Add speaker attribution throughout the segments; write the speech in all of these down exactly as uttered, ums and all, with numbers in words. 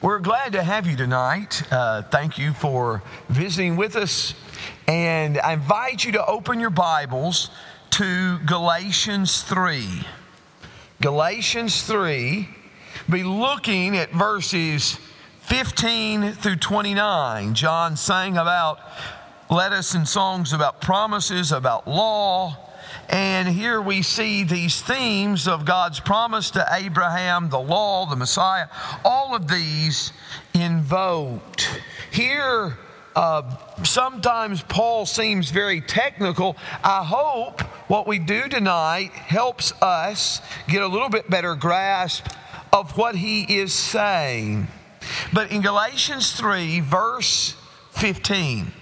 Speaker 1: We're glad to have you tonight. Uh, thank you for visiting with us. And I invite you to open your Bibles to Galatians three. Galatians three, be looking at verses fifteen through twenty-nine. John sang about, led us in songs about promises, about law. And here we see these themes of God's promise to Abraham, the law, the Messiah, all of these invoked. Here, uh, sometimes Paul seems very technical. I hope what we do tonight helps us get a little bit better grasp of what he is saying. But in Galatians three, verse fifteen,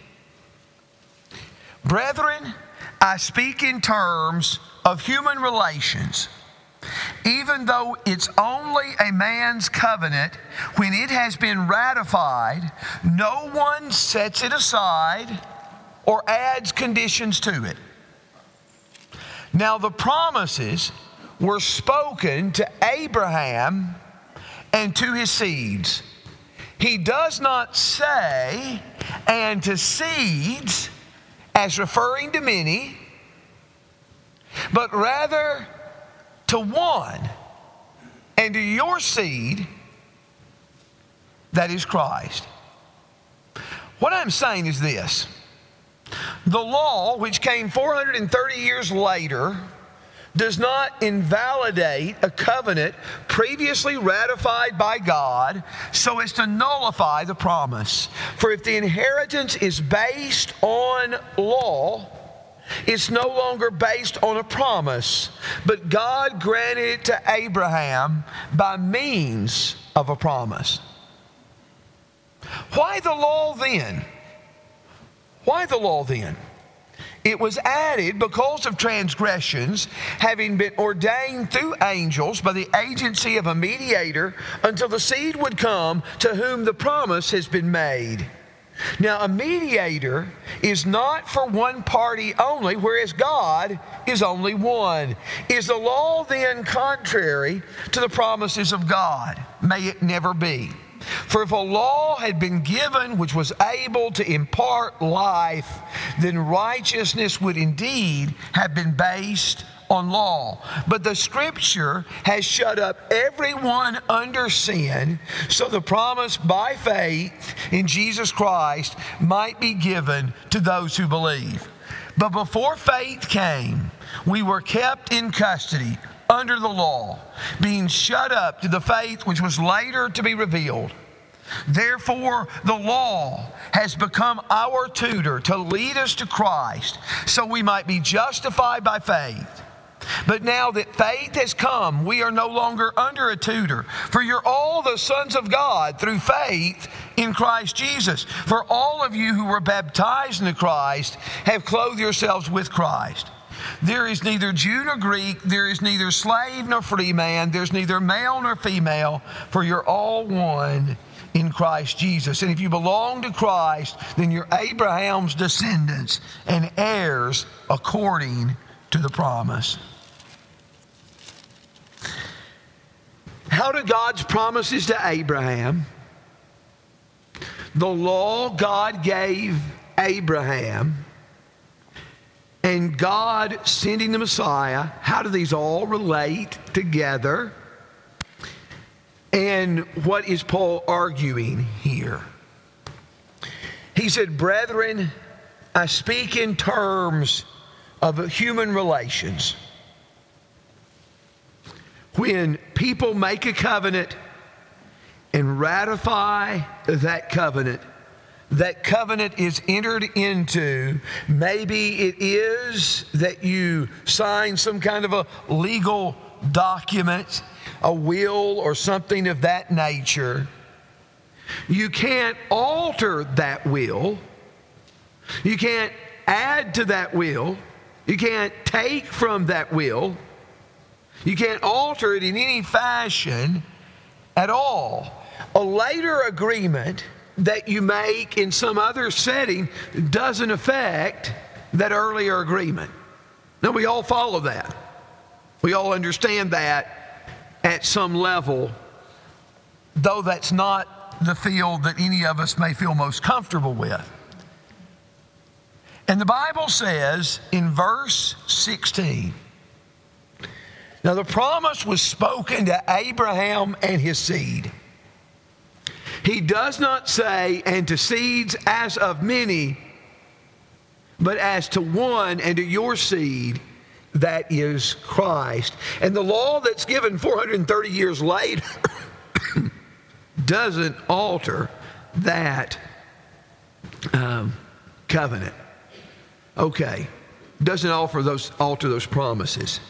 Speaker 1: brethren, I speak in terms of human relations. Even though it's only a man's covenant, when it has been ratified, no one sets it aside or adds conditions to it. Now the promises were spoken to Abraham and to his seeds. He does not say, and to seeds, as referring to many, but rather to one, and to your seed, that is Christ. What I'm saying is this: the law, which came four hundred thirty years later, does not invalidate a covenant previously ratified by God so as to nullify the promise. For if the inheritance is based on law, it's no longer based on a promise, but God granted it to Abraham by means of a promise. Why the law then? Why the law then? It was added because of transgressions, having been ordained through angels by the agency of a mediator, until the seed would come to whom the promise has been made. Now, a mediator is not for one party only, whereas God is only one. Is the law then contrary to the promises of God? May it never be. For if a law had been given which was able to impart life, then righteousness would indeed have been based on law. But the Scripture has shut up everyone under sin, so the promise by faith in Jesus Christ might be given to those who believe. But before faith came, we were kept in custody under the law, being shut up to the faith which was later to be revealed. Therefore, the law has become our tutor to lead us to Christ, so we might be justified by faith. But now that faith has come, we are no longer under a tutor, for you're all the sons of God through faith in Christ Jesus. For all of you who were baptized into Christ have clothed yourselves with Christ. There is neither Jew nor Greek, there is neither slave nor free man, there's neither male nor female, for you're all one in Christ Jesus. And if you belong to Christ, then you're Abraham's descendants and heirs according to the promise. How do God's promises to Abraham, the law God gave Abraham, and God sending the Messiah, how do these all relate together? And what is Paul arguing here? He said, brethren, I speak in terms of human relations. When people make a covenant and ratify that covenant, that covenant is entered into. Maybe it is that you sign some kind of a legal document, a will or something of that nature. You can't alter that will. You can't add to that will. You can't take from that will. You can't alter it in any fashion at all. A later agreement that you make in some other setting doesn't affect that earlier agreement. Now, we all follow that. We all understand that at some level, though that's not the field that any of us may feel most comfortable with. And the Bible says in verse sixteen, now the promise was spoken to Abraham and his seed. He does not say, and to seeds as of many, but as to one, and to your seed, that is Christ. And the law that's given four hundred thirty years later doesn't alter that um, covenant. Okay, doesn't offer those alter those promises.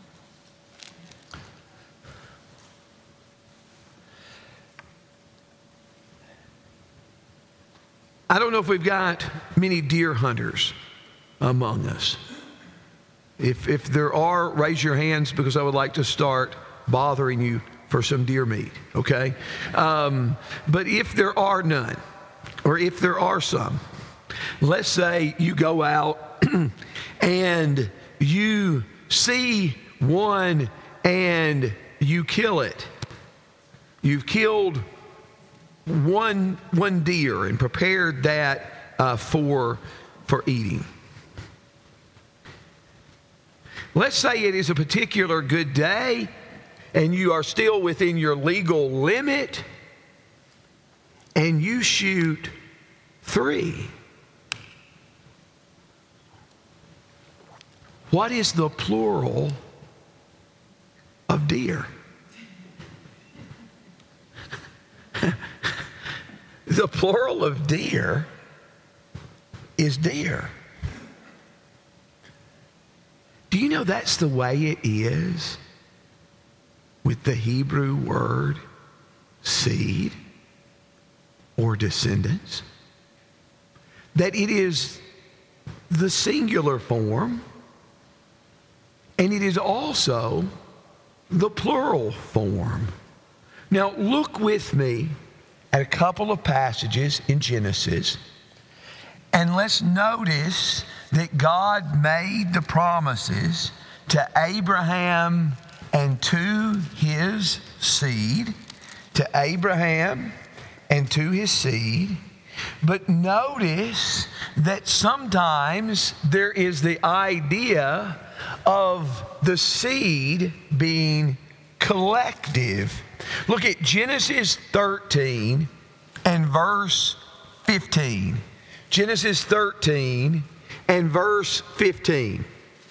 Speaker 1: I don't know if we've got many deer hunters among us. If if there are, raise your hands, because I would like to start bothering you for some deer meat, okay? Um, but if there are none, or if there are some, let's say you go out and you see one and you kill it. You've killed one one deer and prepared that uh, for for eating. Let's say it is a particular good day and you are still within your legal limit and you shoot three. What is the plural of deer? The plural of deer is deer. Do you know that's the way it is with the Hebrew word seed or descendants? That it is the singular form, and it is also the plural form. Now look with me at a couple of passages in Genesis, and let's notice that God made the promises to Abraham and to his seed, to Abraham and to his seed. But notice that sometimes there is the idea of the seed being collective. Look at Genesis thirteen and verse fifteen. Genesis thirteen and verse fifteen.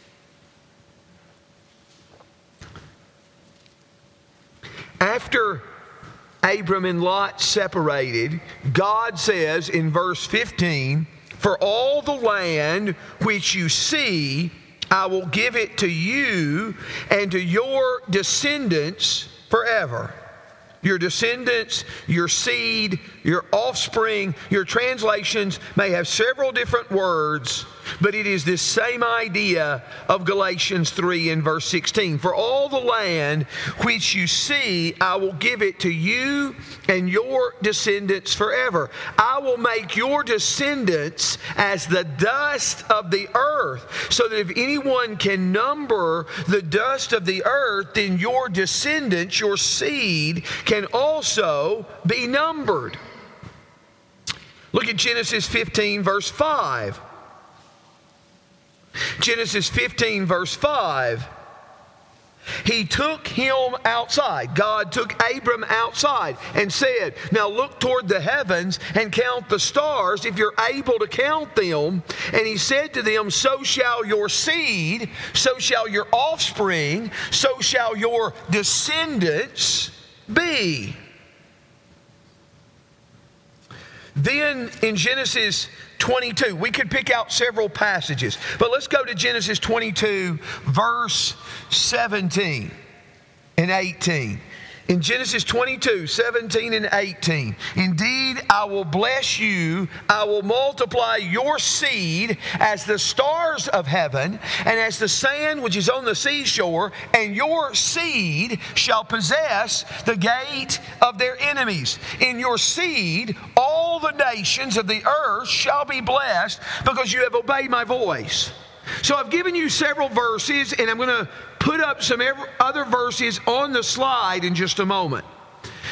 Speaker 1: After Abram and Lot separated, God says in verse fifteen, "For all the land which you see, I will give it to you and to your descendants forever." Your descendants, your seed, your offspring, your translations may have several different words, but it is this same idea of Galatians three and verse sixteen. "For all the land which you see, I will give it to you and your descendants forever. I will make your descendants as the dust of the earth, so that if anyone can number the dust of the earth, then your descendants, your seed, can also be numbered." Look at Genesis fifteen, verse five. Genesis fifteen, verse five. He took him outside. God took Abram outside and said, "Now look toward the heavens and count the stars, if you're able to count them." And he said to them, "So shall your seed, so shall your offspring, so shall your descendants be." Then in Genesis twenty-two, we could pick out several passages, but let's go to Genesis twenty-two, verse seventeen and eighteen. In Genesis twenty-two, seventeen and eighteen, "Indeed, I will bless you. I will multiply your seed as the stars of heaven and as the sand which is on the seashore, and your seed shall possess the gate of their enemies. In your seed, all the nations of the earth shall be blessed, because you have obeyed my voice." So I've given you several verses, and I'm going to put up some other verses on the slide in just a moment.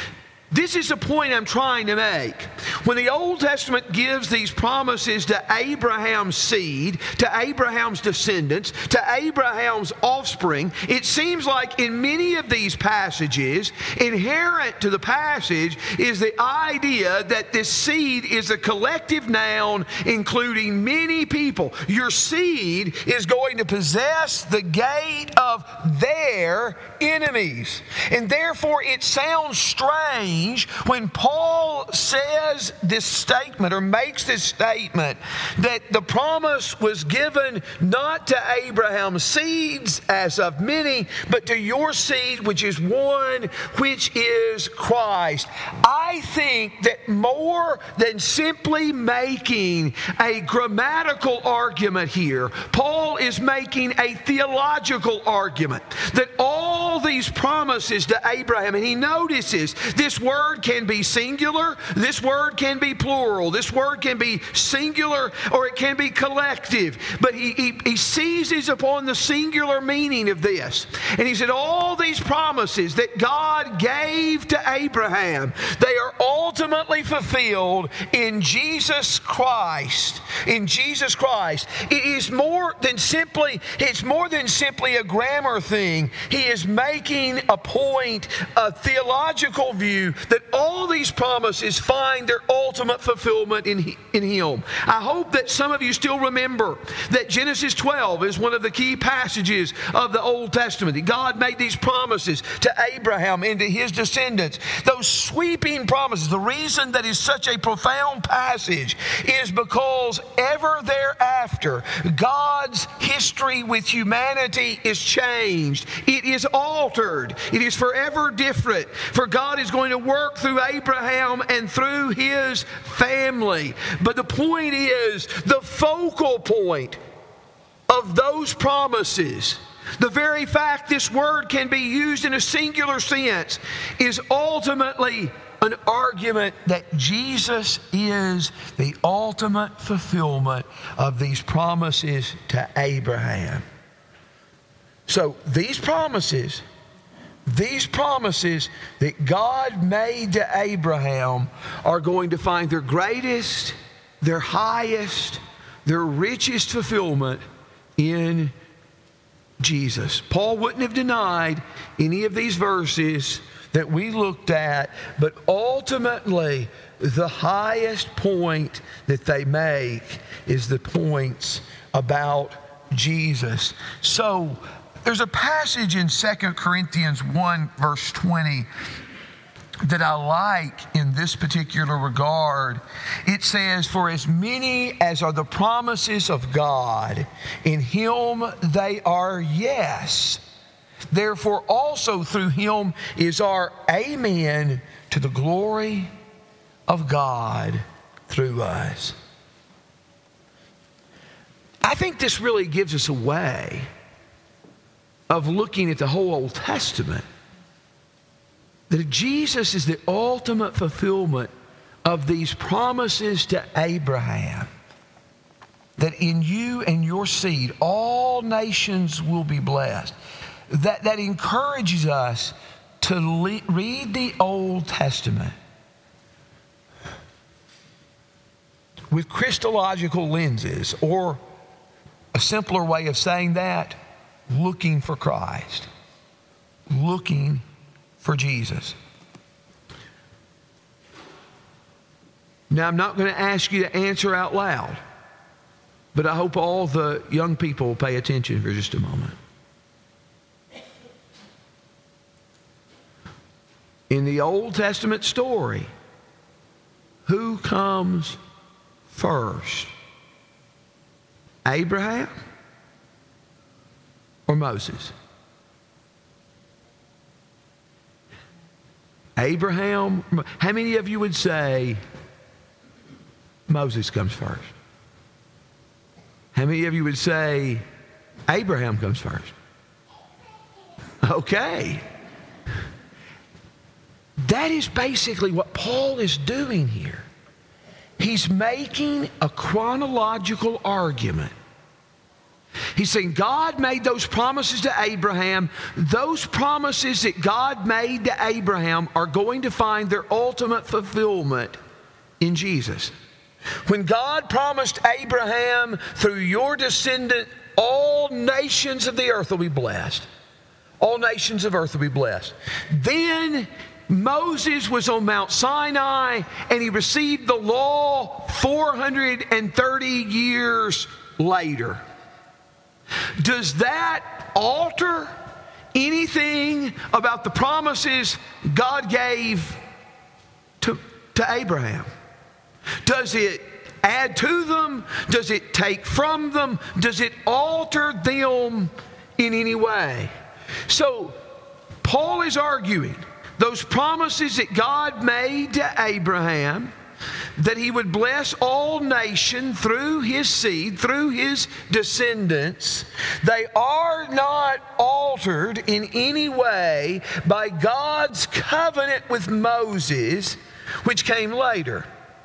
Speaker 1: This is the point I'm trying to make. When the Old Testament gives these promises to Abraham's seed, to Abraham's descendants, to Abraham's offspring, it seems like in many of these passages, inherent to the passage is the idea that this seed is a collective noun including many people. Your seed is going to possess the gate of their enemies. And therefore it sounds strange when Paul says this statement or makes this statement that the promise was given not to Abraham's seeds as of many, but to your seed, which is one, which is Christ. I think that more than simply making a grammatical argument here, Paul is making a theological argument that all these promises to Abraham, and he notices this word can be singular, this word can be plural, this word can be singular or it can be collective. But he, he, he seizes upon the singular meaning of this. And he said all these promises that God gave to Abraham, they are ultimately fulfilled in Jesus Christ. In Jesus Christ. It is more than simply, it's more than simply a grammar thing. He is making a point, a theological view that all these promises find their ultimate fulfillment in, in Him. I hope that some of you still remember that Genesis twelve is one of the key passages of the Old Testament. God made these promises to Abraham and to his descendants. Those sweeping promises, the reason that is such a profound passage is because ever thereafter, God's history with humanity is changed. It is altered. It is forever different. For God is going to work through Abraham and through his family. But the point is, the focal point of those promises, the very fact this word can be used in a singular sense, is ultimately an argument that Jesus is the ultimate fulfillment of these promises to Abraham. So these promises, these promises that God made to Abraham are going to find their greatest, their highest, their richest fulfillment in Jesus. Paul wouldn't have denied any of these verses that we looked at, but ultimately the highest point that they make is the points about Jesus. So there's a passage in Second Corinthians one verse twenty that I like in this particular regard. It says, "For as many as are the promises of God, in Him they are yes. Therefore also through Him is our amen to the glory of God through us." I think this really gives us a way of looking at the whole Old Testament. That Jesus is the ultimate fulfillment of these promises to Abraham. That in you and your seed, all nations will be blessed. That, that encourages us to le- read the Old Testament with Christological lenses, or a simpler way of saying that, looking for Christ. Looking for Jesus. Now, I'm not going to ask you to answer out loud, but I hope all the young people will pay attention for just a moment. In the Old Testament story, who comes first? Abraham or Moses? Abraham. How many of you would say Moses comes first? How many of you would say Abraham comes first? Okay. That is basically what Paul is doing here. He's making a chronological argument He's saying God made those promises to Abraham. Those promises that God made to Abraham are going to find their ultimate fulfillment in Jesus. When God promised Abraham, through your descendant, all nations of the earth will be blessed. All nations of earth will be blessed. Then Moses was on Mount Sinai and he received the law four hundred thirty years later. Does that alter anything about the promises God gave to, to Abraham? Does it add to them? Does it take from them? Does it alter them in any way? So Paul is arguing those promises that God made to Abraham, that he would bless all nations through his seed, through his descendants, they are not altered in any way by God's covenant with Moses, which came later.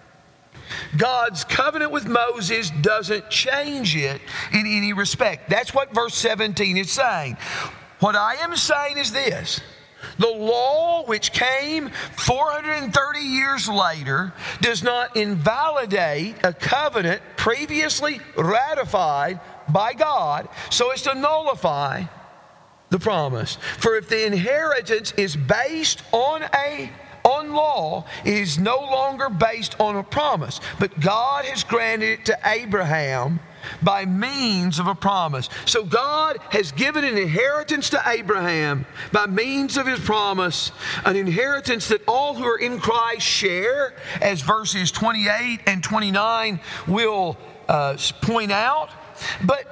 Speaker 1: God's covenant with Moses doesn't change it in any respect. That's what verse seventeen is saying. What I am saying is this: the law which came four hundred thirty years later does not invalidate a covenant previously ratified by God so as to nullify the promise. For if the inheritance is based on a on law, it is no longer based on a promise, but God has granted it to Abraham by means of a promise. So God has given an inheritance to Abraham by means of his promise, an inheritance that all who are in Christ share, as verses twenty-eight and twenty-nine will uh, point out. But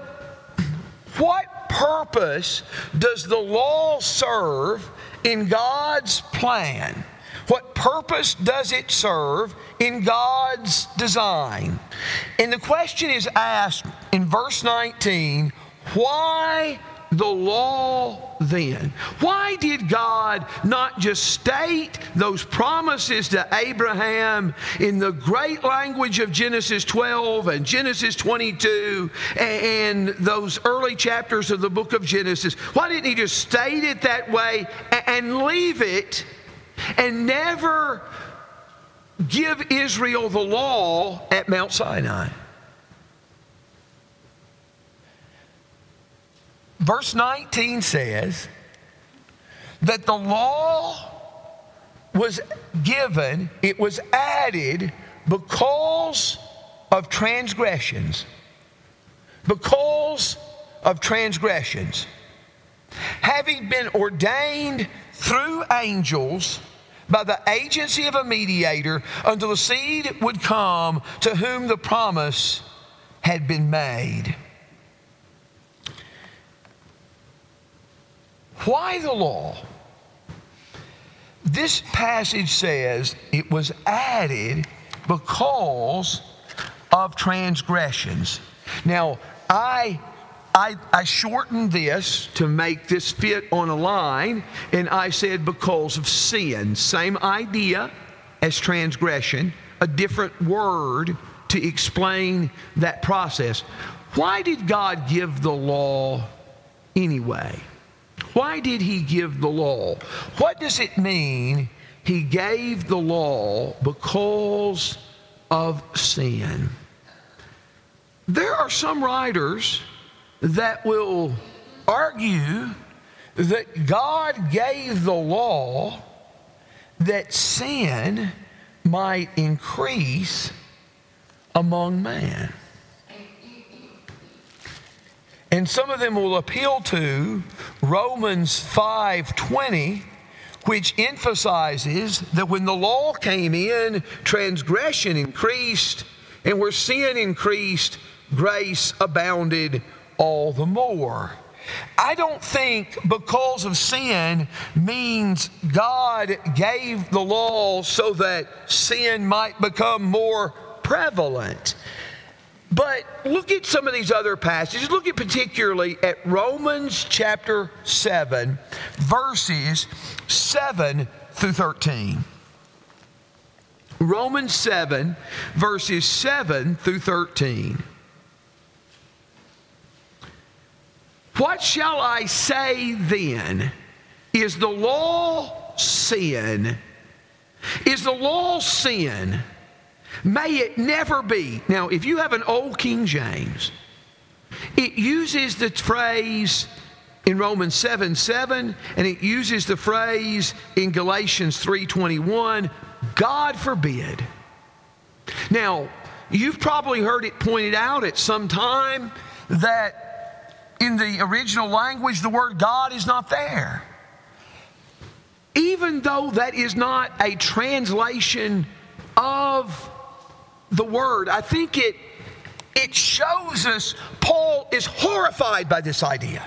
Speaker 1: what purpose does the law serve in God's plan? What purpose does it serve in God's design? And the question is asked in verse nineteen, why the law then? Why did God not just state those promises to Abraham in the great language of Genesis twelve and Genesis twenty-two and those early chapters of the book of Genesis? Why didn't he just state it that way and leave it and never give Israel the law at Mount Sinai? Verse nineteen says that the law was given, it was added because of transgressions. Because of transgressions. Having been ordained through angels by the agency of a mediator until the seed would come to whom the promise had been made. Why the law? This passage says it was added because of transgressions. Now, I I, I shortened this to make this fit on a line, and I said because of sin. Same idea as transgression, a different word to explain that process. Why did God give the law anyway? Why did he give the law? What does it mean he gave the law because of sin? There are some writers that will argue that God gave the law that sin might increase among man. And some of them will appeal to Romans five twenty, which emphasizes that when the law came in, transgression increased, and where sin increased, grace abounded all the more. I don't think because of sin means God gave the law so that sin might become more prevalent. But look at some of these other passages. Look at particularly at Romans chapter seven, verses seven through thirteen. Romans seven, verses seven through thirteen. What shall I say then? Is the law sin? Is the law sin? May it never be. Now, if you have an old King James, it uses the phrase in Romans seven seven, and it uses the phrase in Galatians three twenty-one, God forbid. Now, you've probably heard it pointed out at some time that in the original language, the word God is not there. Even though that is not a translation of the word, I think it, it shows us Paul is horrified by this idea.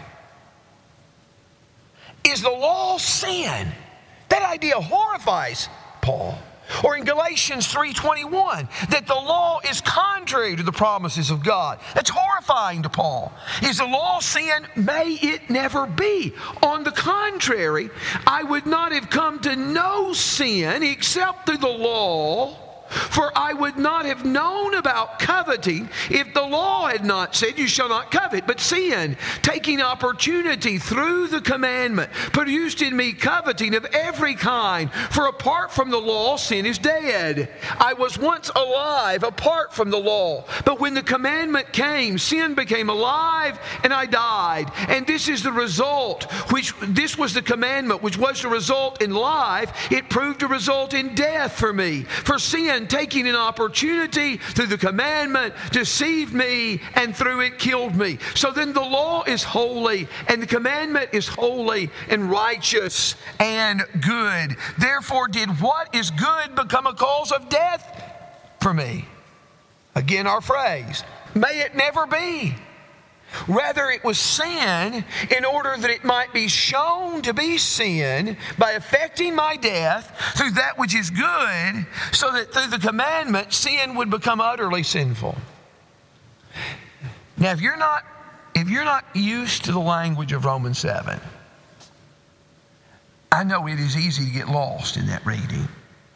Speaker 1: Is the law sin? That idea horrifies Paul. Or in Galatians three twenty-one, that the law is contrary to the promises of God. That's horrifying to Paul. Is the law sin? May it never be. On the contrary, I would not have come to know sin except through the law, for I would not have known about coveting if the law had not said, you shall not covet. But sin, taking opportunity through the commandment, produced in me coveting of every kind. For apart from the law, sin is dead. I was once alive apart from the law. But when the commandment came, sin became alive and I died. And this is the result, which this was the commandment, which was to result in life. It proved to result in death for me. For sin, taking an opportunity through the commandment, deceived me, and through it killed me. So then the law is holy, and the commandment is holy and righteous and good. Therefore did what is good become a cause of death for me? Again, our phrase, may it never be. Rather, it was sin in order that it might be shown to be sin by affecting my death through that which is good, so that through the commandment, sin would become utterly sinful. Now, if you're not, if you're not used to the language of Romans seven, I know it is easy to get lost in that reading.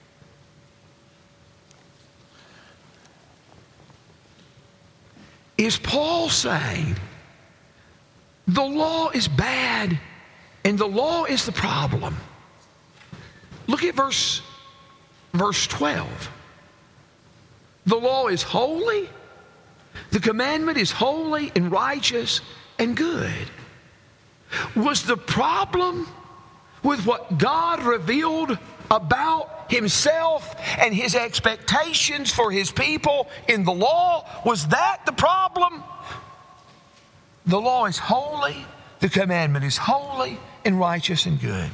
Speaker 1: Is Paul saying the law is bad and the law is the problem? Look at verse, verse twelve. The law is holy, the commandment is holy and righteous and good. Was the problem with what God revealed about Himself and His expectations for His people in the law? Was that the problem? The law is holy, the commandment is holy and righteous and good.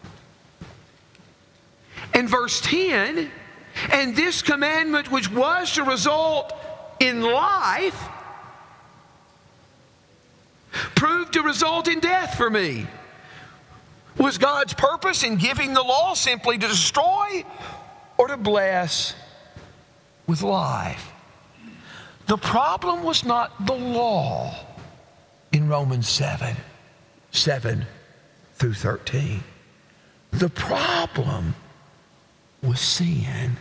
Speaker 1: And verse ten, and this commandment which was to result in life proved to result in death for me. Was God's purpose in giving the law simply to destroy or to bless with life? The problem was not the law in Romans seven, seven through thirteen. The problem was sin.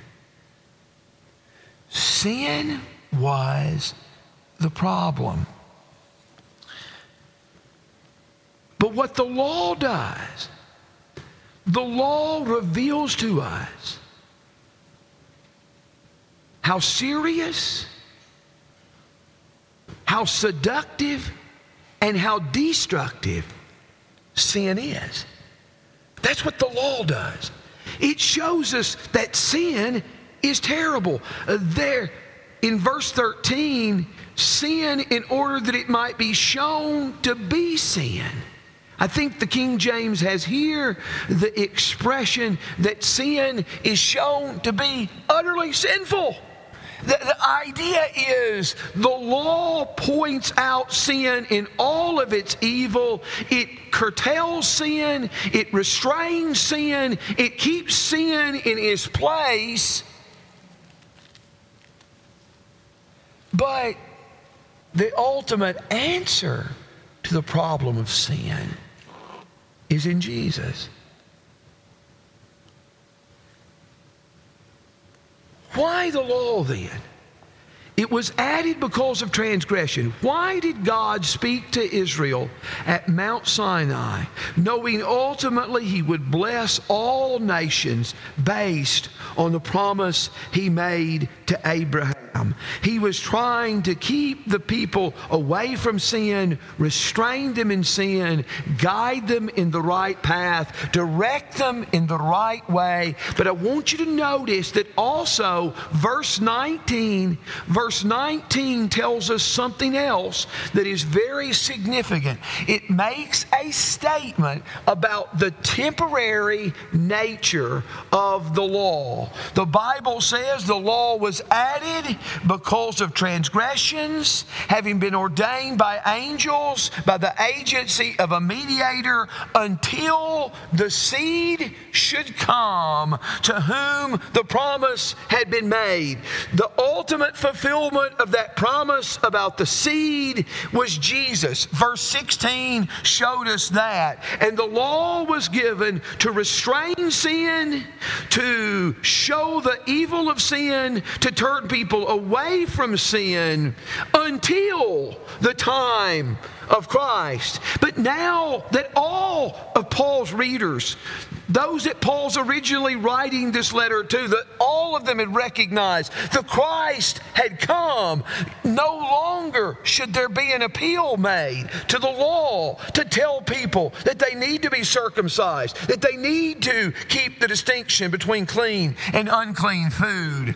Speaker 1: Sin was the problem. But what the law does, the law reveals to us how serious, how seductive, and how destructive sin is. That's what the law does. It shows us that sin is terrible. Uh, there, in verse thirteen, sin in order that it might be shown to be sin. I think the King James has here the expression that sin is shown to be utterly sinful. The, the idea is the law points out sin in all of its evil. It curtails sin. It restrains sin. It keeps sin in its place. But the ultimate answer to the problem of sin is in Jesus. Why the law then? It was added because of transgression. Why did God speak to Israel at Mount Sinai, knowing ultimately He would bless all nations based on the promise He made to Abraham? He was trying to keep the people away from sin, restrain them in sin, guide them in the right path, direct them in the right way. But I want you to notice that also verse nineteen, verse nineteen tells us something else that is very significant. It makes a statement about the temporary nature of the law. The Bible says the law was added because of transgressions, having been ordained by angels by the agency of a mediator, until the seed should come to whom the promise had been made. The ultimate fulfillment of that promise about the seed was Jesus. Verse sixteen showed us that. And the law was given to restrain sin, to show the evil of sin, to turn people away from sin until the time of Christ. But now that all of Paul's readers, those that Paul's originally writing this letter to, that all of them had recognized the Christ had come, no longer should there be an appeal made to the law to tell people that they need to be circumcised, that they need to keep the distinction between clean and unclean food.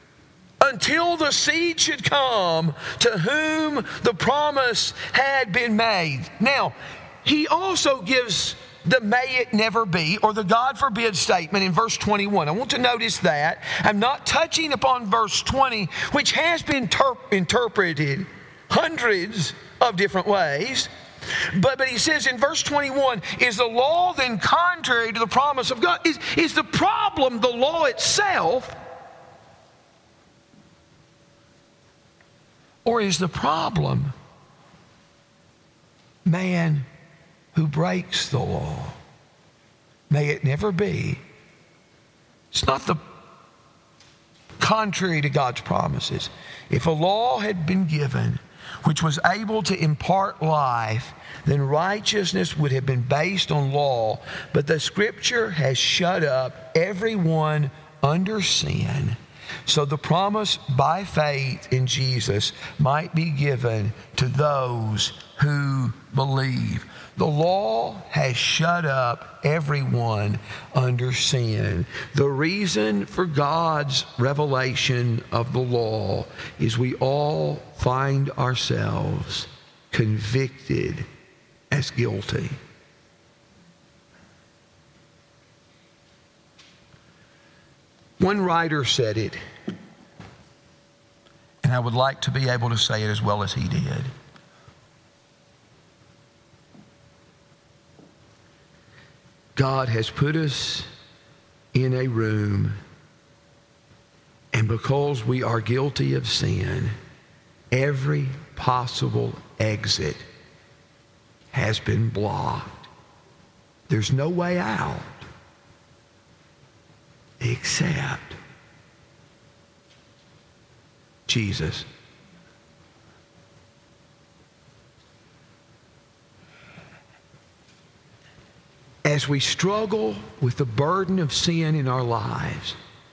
Speaker 1: Until the seed should come to whom the promise had been made. Now, he also gives the may it never be, or the God forbid statement in verse twenty-one. I want to notice that. I'm not touching upon verse twenty, which has been ter- interpreted hundreds of different ways. But, but he says in verse twenty-one, is the law then contrary to the promise of God? Is, is the problem the law itself? Or is the problem man who breaks the law? May it never be. It's not the contrary to God's promises. If a law had been given which was able to impart life, then righteousness would have been based on law. But the Scripture has shut up everyone under sin, so the promise by faith in Jesus might be given to those who believe. The law has shut up everyone under sin. The reason for God's revelation of the law is we all find ourselves convicted as guilty. One writer said it, and I would like to be able to say it as well as he did. God has put us in a room, and because we are guilty of sin, every possible exit has been blocked. There's no way out except Jesus. As we struggle with the burden of sin in our lives,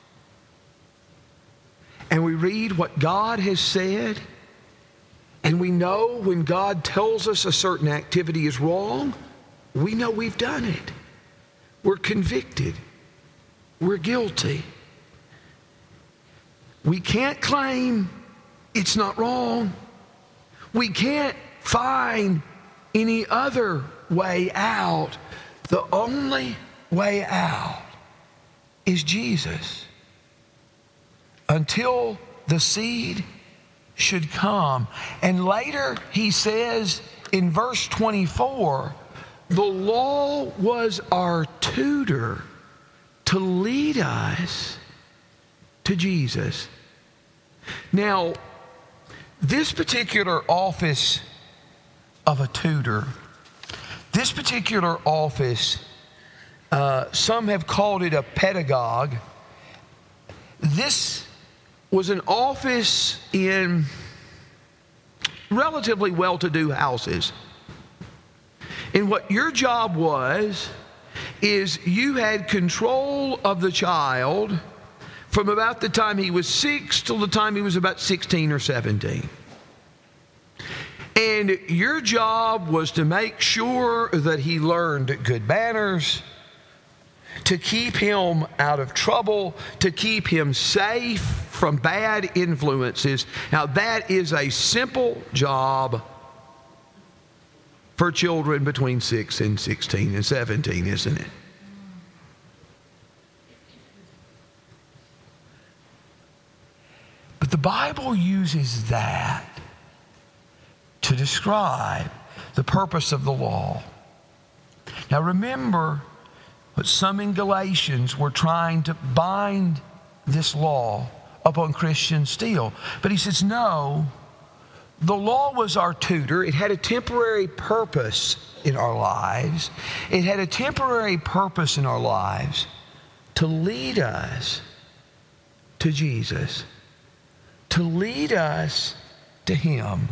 Speaker 1: and we read what God has said, and we know when God tells us a certain activity is wrong, we know we've done it. We're convicted. We're guilty. We can't claim it's not wrong. We can't find any other way out. The only way out is Jesus. Until the seed should come. And later he says in verse twenty-four, the law was our tutor to lead us to Jesus. Now, this particular office of a tutor, this particular office, uh, some have called it a pedagogue. This was an office in relatively well-to-do houses. And what your job was is you had control of the child from about the time he was six till the time he was about sixteen or seventeen. And your job was to make sure that he learned good manners, to keep him out of trouble, to keep him safe from bad influences. Now, that is a simple job for children between six and sixteen and seventeen, isn't it? But the Bible uses that to describe the purpose of the law. Now remember what some in Galatians were trying to bind this law upon Christians still. But he says, no, the law was our tutor. It had a temporary purpose in our lives. It had a temporary purpose in our lives to lead us to Jesus, to lead us to Him.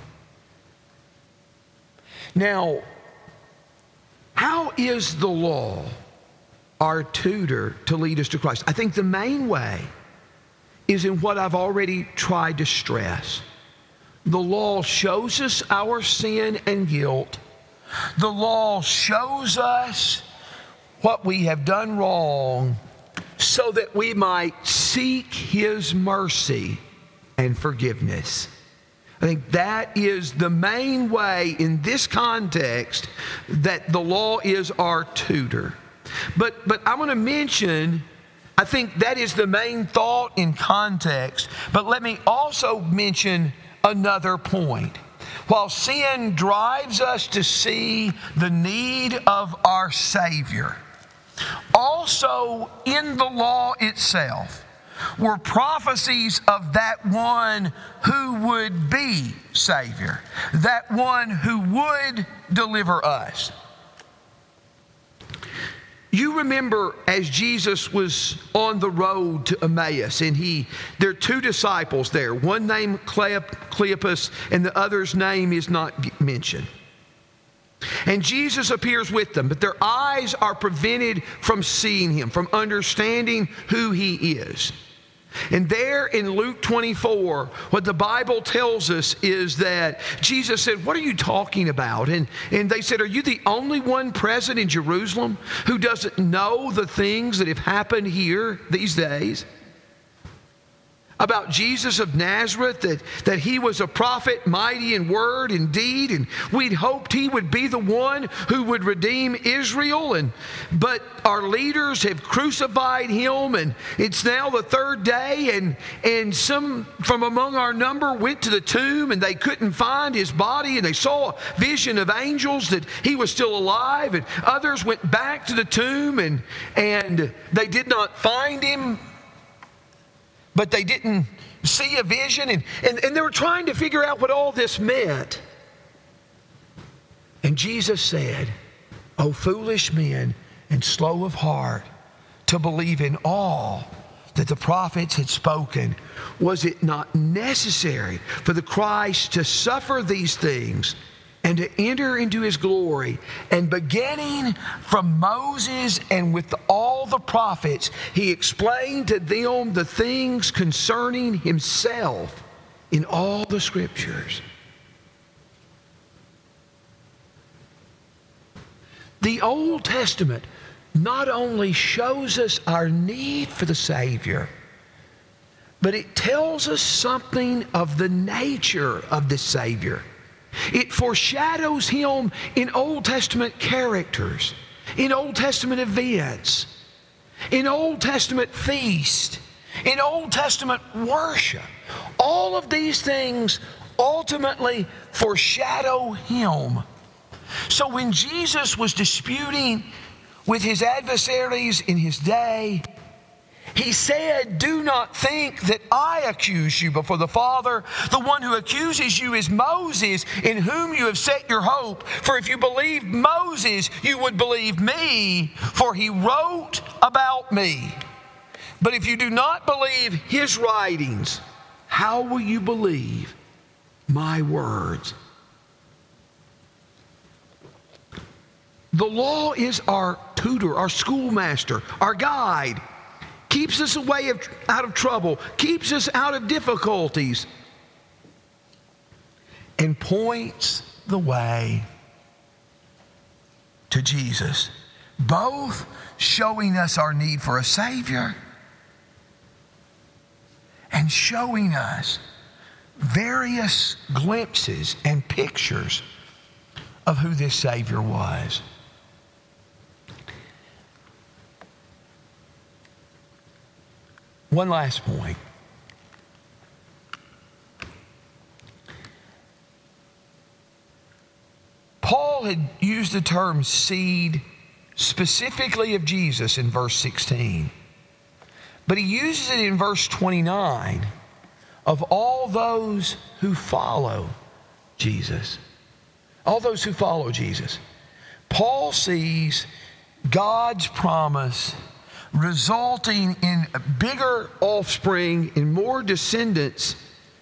Speaker 1: Now, how is the law our tutor to lead us to Christ? I think the main way is in what I've already tried to stress. The law shows us our sin and guilt. The law shows us what we have done wrong so that we might seek His mercy and forgiveness. I think that is the main way in this context that the law is our tutor. But, but I want to mention, I think that is the main thought in context. But let me also mention another point. While sin drives us to see the need of our Savior, also in the law itself were prophecies of that one who would be Savior, that one who would deliver us. You remember as Jesus was on the road to Emmaus, and he, there are two disciples there, one named Cleopas and the other's name is not mentioned. And Jesus appears with them, but their eyes are prevented from seeing Him, from understanding who He is. And there in Luke twenty-four, what the Bible tells us is that Jesus said, "What are you talking about?" And, and they said, "Are you the only one present in Jerusalem who doesn't know the things that have happened here these days?" About Jesus of Nazareth, that, that He was a prophet, mighty in word and deed, and we'd hoped He would be the one who would redeem Israel. And but our leaders have crucified Him, and it's now the third day, and, and some from among our number went to the tomb, and they couldn't find His body, and they saw a vision of angels that He was still alive, and others went back to the tomb, and, and they did not find Him. But they didn't see a vision, and, and, and they were trying to figure out what all this meant. And Jesus said, "O foolish men and slow of heart to believe in all that the prophets had spoken. Was it not necessary for the Christ to suffer these things and to enter into His glory?" And beginning from Moses and with all the prophets, He explained to them the things concerning Himself in all the Scriptures. The Old Testament not only shows us our need for the Savior, but it tells us something of the nature of the Savior. It foreshadows Him in Old Testament characters, in Old Testament events, in Old Testament feasts, in Old Testament worship. All of these things ultimately foreshadow Him. So when Jesus was disputing with His adversaries in His day, He said, "Do not think that I accuse you before the Father. The one who accuses you is Moses, in whom you have set your hope. For if you believed Moses, you would believe me, for he wrote about me. But if you do not believe his writings, how will you believe my words? The law is our tutor, our schoolmaster, our guide. Keeps us away of, out of trouble, keeps us out of difficulties, and points the way to Jesus, both showing us our need for a Savior and showing us various glimpses and pictures of who this Savior was. One last point. Paul had used the term seed specifically of Jesus in verse sixteen. But he uses it in verse twenty-nine of all those who follow Jesus. All those who follow Jesus. Paul sees God's promise resulting in bigger offspring and more descendants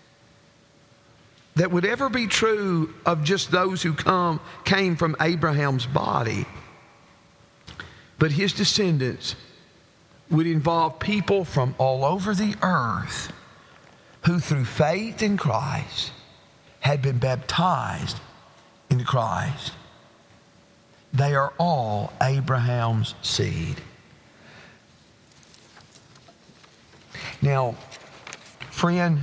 Speaker 1: that would ever be true of just those who come came from Abraham's body. But his descendants would involve people from all over the earth who through faith in Christ had been baptized into Christ. They are all Abraham's seed. Now, friend,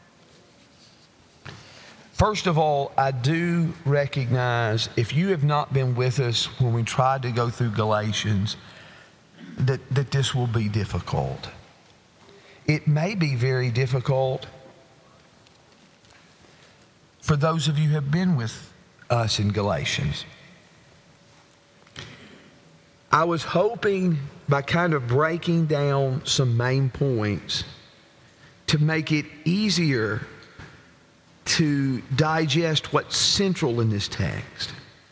Speaker 1: first of all, I do recognize if you have not been with us when we tried to go through Galatians, that, that this will be difficult. It may be very difficult for those of you who have been with us in Galatians. I was hoping by kind of breaking down some main points to make it easier to digest what's central in this text.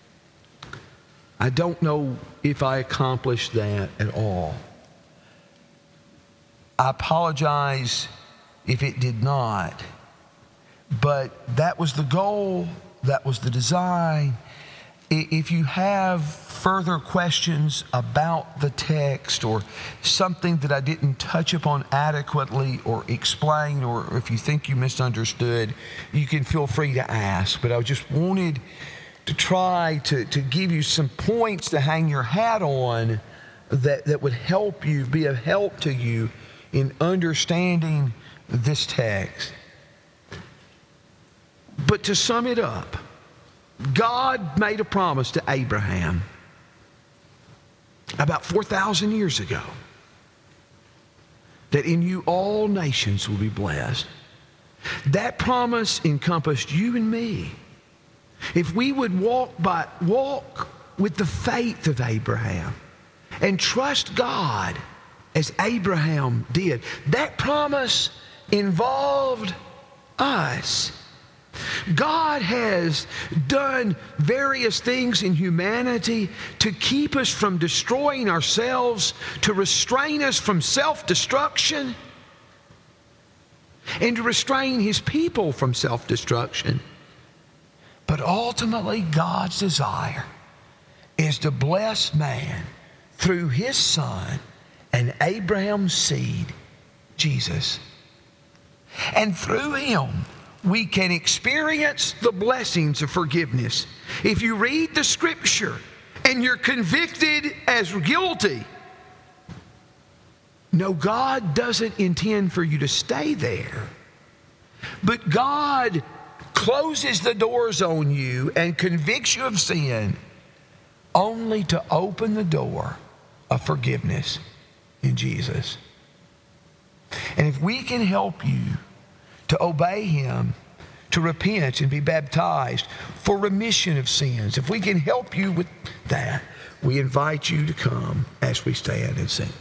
Speaker 1: I don't know if I accomplished that at all. I apologize if it did not, but that was the goal, that was the design. If you have further questions about the text or something that I didn't touch upon adequately or explain, or if you think you misunderstood, you can feel free to ask. But I just wanted to try to, to give you some points to hang your hat on that, that would help you, be of help to you in understanding this text. But to sum it up, God made a promise to Abraham about four thousand years ago that in you all nations will be blessed. That promise encompassed you and me. If we would walk by walk with the faith of Abraham and trust God as Abraham did, that promise involved us. God has done various things in humanity to keep us from destroying ourselves, to restrain us from self-destruction, and to restrain His people from self-destruction. But ultimately, God's desire is to bless man through His Son and Abraham's seed, Jesus. And through Him, we can experience the blessings of forgiveness. If you read the Scripture and you're convicted as guilty, no, God doesn't intend for you to stay there. But God closes the doors on you and convicts you of sin only to open the door of forgiveness in Jesus. And if we can help you to obey Him, to repent and be baptized for remission of sins, if we can help you with that, we invite you to come as we stand and sing.